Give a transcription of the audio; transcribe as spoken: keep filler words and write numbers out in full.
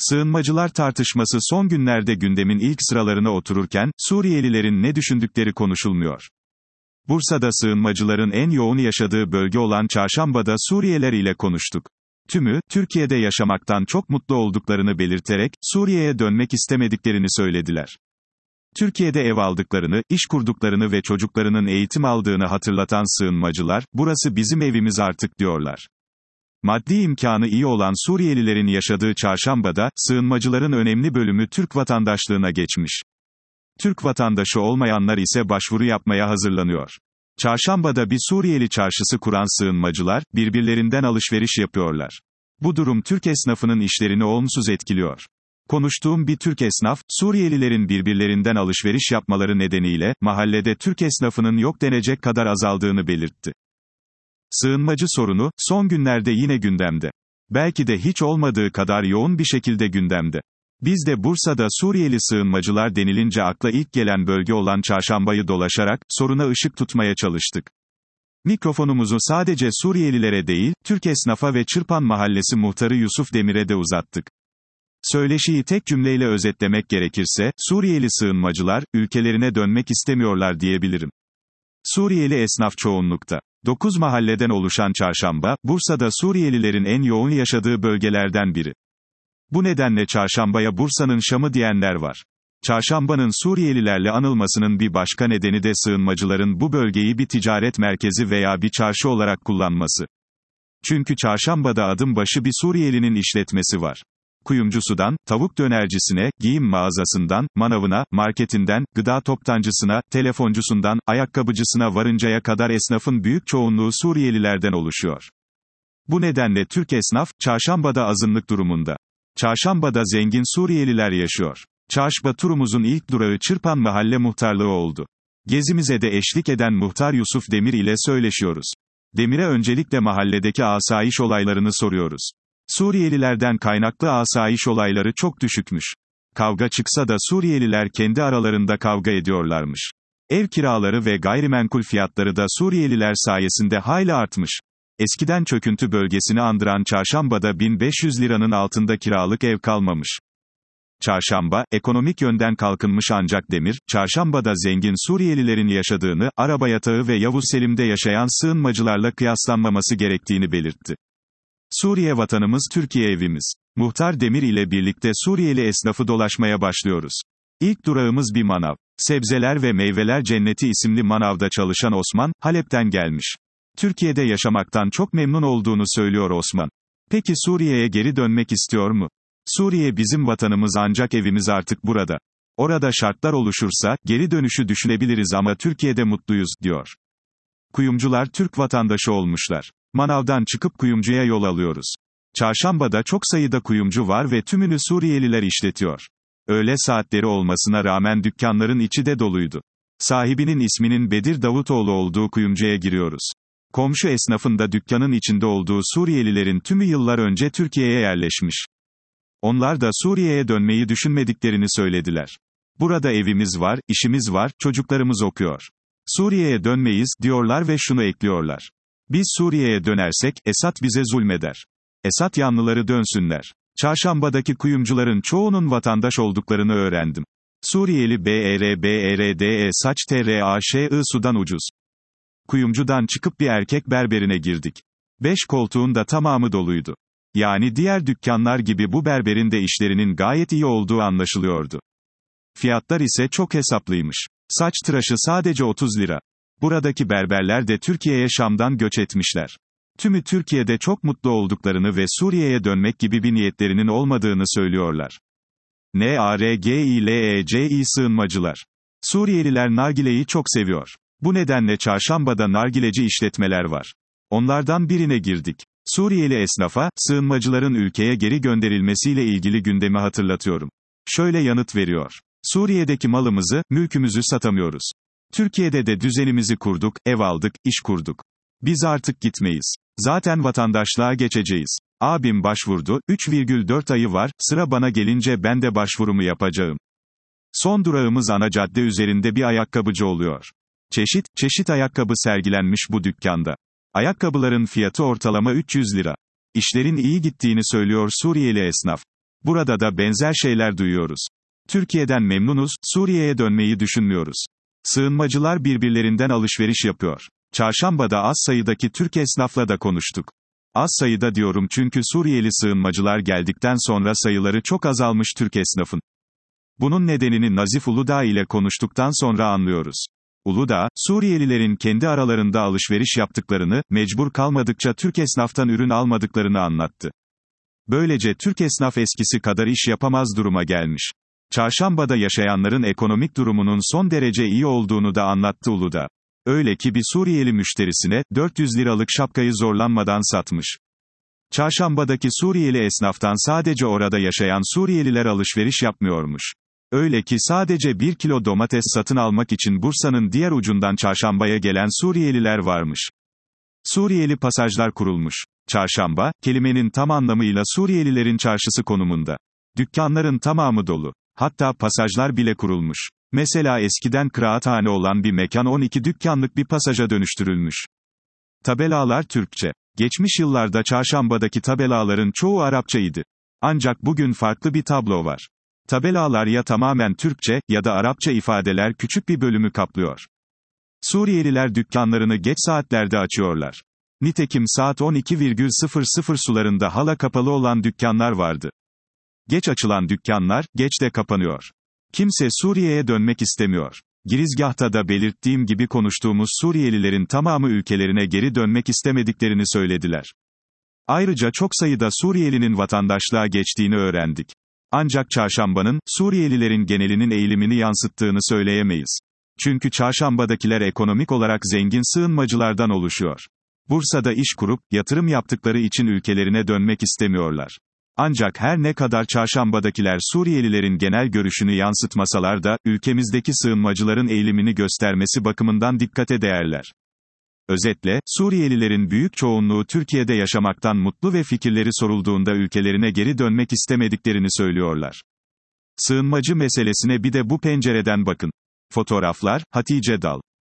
Sığınmacılar tartışması son günlerde gündemin ilk sıralarına otururken, Suriyelilerin ne düşündükleri konuşulmuyor. Bursa'da sığınmacıların en yoğun yaşadığı bölge olan Çarşamba'da Suriyeliler ile konuştuk. Tümü, Türkiye'de yaşamaktan çok mutlu olduklarını belirterek, Suriye'ye dönmek istemediklerini söylediler. Türkiye'de ev aldıklarını, iş kurduklarını ve çocuklarının eğitim aldığını hatırlatan sığınmacılar, burası bizim evimiz artık diyorlar. Maddi imkanı iyi olan Suriyelilerin yaşadığı Çarşamba'da, sığınmacıların önemli bölümü Türk vatandaşlığına geçmiş. Türk vatandaşı olmayanlar ise başvuru yapmaya hazırlanıyor. Çarşamba'da bir Suriyeli çarşısı kuran sığınmacılar, birbirlerinden alışveriş yapıyorlar. Bu durum Türk esnafının işlerini olumsuz etkiliyor. Konuştuğum bir Türk esnaf, Suriyelilerin birbirlerinden alışveriş yapmaları nedeniyle, mahallede Türk esnafının yok denecek kadar azaldığını belirtti. Sığınmacı sorunu, son günlerde yine gündemde. Belki de hiç olmadığı kadar yoğun bir şekilde gündemde. Biz de Bursa'da Suriyeli sığınmacılar denilince akla ilk gelen bölge olan Çarşamba'yı dolaşarak, soruna ışık tutmaya çalıştık. Mikrofonumuzu sadece Suriyelilere değil, Türk esnafa ve Çırpan Mahallesi muhtarı Yusuf Demir'e de uzattık. Söyleşiyi tek cümleyle özetlemek gerekirse, Suriyeli sığınmacılar, ülkelerine dönmek istemiyorlar diyebilirim. Suriyeli esnaf çoğunlukta. dokuz mahalleden oluşan Çarşamba, Bursa'da Suriyelilerin en yoğun yaşadığı bölgelerden biri. Bu nedenle Çarşamba'ya Bursa'nın Şam'ı diyenler var. Çarşamba'nın Suriyelilerle anılmasının bir başka nedeni de sığınmacıların bu bölgeyi bir ticaret merkezi veya bir çarşı olarak kullanması. Çünkü Çarşamba'da adım başı bir Suriyelinin işletmesi var. Kuyumcusudan, tavuk dönercisine, giyim mağazasından, manavına, marketinden, gıda toptancısına, telefoncusundan, ayakkabıcısına varıncaya kadar esnafın büyük çoğunluğu Suriyelilerden oluşuyor. Bu nedenle Türk esnaf, Çarşamba'da azınlık durumunda. Çarşamba'da zengin Suriyeliler yaşıyor. Çarşamba turumuzun ilk durağı Çırpan Mahalle Muhtarlığı oldu. Gezimize de eşlik eden muhtar Yusuf Demir ile söyleşiyoruz. Demir'e öncelikle mahalledeki asayiş olaylarını soruyoruz. Suriyelilerden kaynaklı asayiş olayları çok düşükmüş. Kavga çıksa da Suriyeliler kendi aralarında kavga ediyorlarmış. Ev kiraları ve gayrimenkul fiyatları da Suriyeliler sayesinde hayli artmış. Eskiden çöküntü bölgesini andıran Çarşamba'da bin beş yüz liranın altında kiralık ev kalmamış. Çarşamba, ekonomik yönden kalkınmış ancak Demir, Çarşamba'da zengin Suriyelilerin yaşadığını, Araba Yatağı ve Yavuz Selim'de yaşayan sığınmacılarla kıyaslanmaması gerektiğini belirtti. Suriye vatanımız Türkiye evimiz. Muhtar Demir ile birlikte Suriyeli esnafı dolaşmaya başlıyoruz. İlk durağımız bir manav. Sebzeler ve Meyveler Cenneti isimli manavda çalışan Osman, Halep'ten gelmiş. Türkiye'de yaşamaktan çok memnun olduğunu söylüyor Osman. Peki Suriye'ye geri dönmek istiyor mu? Suriye bizim vatanımız ancak evimiz artık burada. Orada şartlar oluşursa, geri dönüşü düşünebiliriz ama Türkiye'de mutluyuz, diyor. Kuyumcular Türk vatandaşı olmuşlar. Manavdan çıkıp kuyumcuya yol alıyoruz. Çarşamba'da çok sayıda kuyumcu var ve tümünü Suriyeliler işletiyor. Öğle saatleri olmasına rağmen dükkanların içi de doluydu. Sahibinin isminin Bedir Davutoğlu olduğu kuyumcuya giriyoruz. Komşu esnafın da dükkanın içinde olduğu Suriyelilerin tümü yıllar önce Türkiye'ye yerleşmiş. Onlar da Suriye'ye dönmeyi düşünmediklerini söylediler. Burada evimiz var, işimiz var, çocuklarımız okuyor. Suriye'ye dönmeyiz, diyorlar ve şunu ekliyorlar. Biz Suriye'ye dönersek, Esad bize zulmeder. Esad yanlıları dönsünler. Çarşamba'daki kuyumcuların çoğunun vatandaş olduklarını öğrendim. Suriyeli B E R B E R D E saç T R A Ş I sudan ucuz. Kuyumcudan çıkıp bir erkek berberine girdik. Beş koltuğun da tamamı doluydu. Yani diğer dükkanlar gibi bu berberin de işlerinin gayet iyi olduğu anlaşılıyordu. Fiyatlar ise çok hesaplıymış. Saç tıraşı sadece otuz lira. Buradaki berberler de Türkiye'ye Şam'dan göç etmişler. Tümü Türkiye'de çok mutlu olduklarını ve Suriye'ye dönmek gibi bir niyetlerinin olmadığını söylüyorlar. N A R G I L E C I sığınmacılar. Suriyeliler nargileyi çok seviyor. Bu nedenle Çarşamba'da nargileci işletmeler var. Onlardan birine girdik. Suriyeli esnafa, sığınmacıların ülkeye geri gönderilmesiyle ilgili gündemi hatırlatıyorum. Şöyle yanıt veriyor. Suriye'deki malımızı, mülkümüzü satamıyoruz. Türkiye'de de düzenimizi kurduk, ev aldık, iş kurduk. Biz artık gitmeyiz. Zaten vatandaşlığa geçeceğiz. Abim başvurdu, üç virgül dört ayı var, sıra bana gelince ben de başvurumu yapacağım. Son durağımız ana cadde üzerinde bir ayakkabıcı oluyor. Çeşit, çeşit ayakkabı sergilenmiş bu dükkanda. Ayakkabıların fiyatı ortalama üç yüz lira. İşlerin iyi gittiğini söylüyor Suriyeli esnaf. Burada da benzer şeyler duyuyoruz. Türkiye'den memnunuz, Suriye'ye dönmeyi düşünmüyoruz. Sığınmacılar birbirlerinden alışveriş yapıyor. Çarşambada az sayıdaki Türk esnafla da konuştuk. Az sayıda diyorum çünkü Suriyeli sığınmacılar geldikten sonra sayıları çok azalmış Türk esnafın. Bunun nedenini Nazif Uludağ ile konuştuktan sonra anlıyoruz. Uludağ, Suriyelilerin kendi aralarında alışveriş yaptıklarını, mecbur kalmadıkça Türk esnaftan ürün almadıklarını anlattı. Böylece Türk esnaf eskisi kadar iş yapamaz duruma gelmiş. Çarşambada yaşayanların ekonomik durumunun son derece iyi olduğunu da anlattı Uludağ. Öyle ki bir Suriyeli müşterisine, dört yüz liralık şapkayı zorlanmadan satmış. Çarşambadaki Suriyeli esnaftan sadece orada yaşayan Suriyeliler alışveriş yapmıyormuş. Öyle ki sadece bir kilo domates satın almak için Bursa'nın diğer ucundan Çarşamba'ya gelen Suriyeliler varmış. Suriyeli pasajlar kurulmuş. Çarşamba, kelimenin tam anlamıyla Suriyelilerin çarşısı konumunda. Dükkanların tamamı dolu. Hatta pasajlar bile kurulmuş. Mesela eskiden kıraathane olan bir mekan on iki dükkanlık bir pasaja dönüştürülmüş. Tabelalar Türkçe. Geçmiş yıllarda Çarşamba'daki tabelaların çoğu Arapçaydı. Ancak bugün farklı bir tablo var. Tabelalar ya tamamen Türkçe, ya da Arapça ifadeler küçük bir bölümü kaplıyor. Suriyeliler dükkanlarını geç saatlerde açıyorlar. Nitekim saat on iki sularında hala kapalı olan dükkanlar vardı. Geç açılan dükkanlar, geç de kapanıyor. Kimse Suriye'ye dönmek istemiyor. Girizgahta da belirttiğim gibi konuştuğumuz Suriyelilerin tamamı ülkelerine geri dönmek istemediklerini söylediler. Ayrıca çok sayıda Suriyelinin vatandaşlığa geçtiğini öğrendik. Ancak Çarşamba'nın, Suriyelilerin genelinin eğilimini yansıttığını söyleyemeyiz. Çünkü Çarşamba'dakiler ekonomik olarak zengin sığınmacılardan oluşuyor. Bursa'da iş kurup, yatırım yaptıkları için ülkelerine dönmek istemiyorlar. Ancak her ne kadar Çarşamba'dakiler Suriyelilerin genel görüşünü yansıtmasalar da, ülkemizdeki sığınmacıların eğilimini göstermesi bakımından dikkate değerler. Özetle, Suriyelilerin büyük çoğunluğu Türkiye'de yaşamaktan mutlu ve fikirleri sorulduğunda ülkelerine geri dönmek istemediklerini söylüyorlar. Sığınmacı meselesine bir de bu pencereden bakın. Fotoğraflar, Hatice Dal.